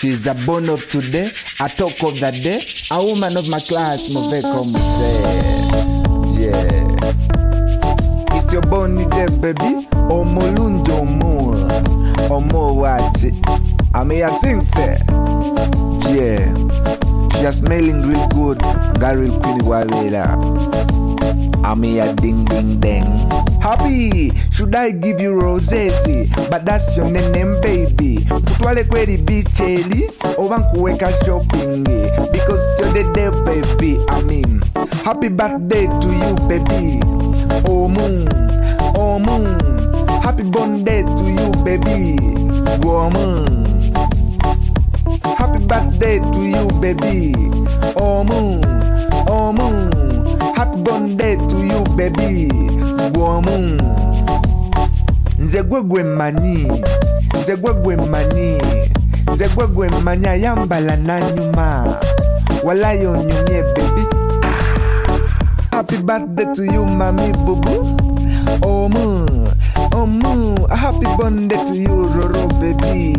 She's a born of today, a talk of the day, a woman of my class, move comme c'est. Yeah. If you're born today, baby, omolundo mo, omo wati. I may sing say, yeah. She is smelling real good, got real queen wawela. I may a ding ding ding. Happy, should I give you roses? But that's your name, baby. Mutwale kweli bicheli, owankuweka shopping. Because you're the day, baby. I mean, happy birthday to you, baby. Oh moon, oh moon. Happy birthday to you, baby. Woman. Happy birthday to you, baby. Oh moon, oh moon. Happy birthday to you, baby. Woman. Nze gwegwe mani, nze gwegwe mani, nze gwegwe mani ayambala na nyuma. Wala yo nyumye, baby. Happy birthday to you, mami bubu. Oh moon, happy birthday to you, Roro, baby.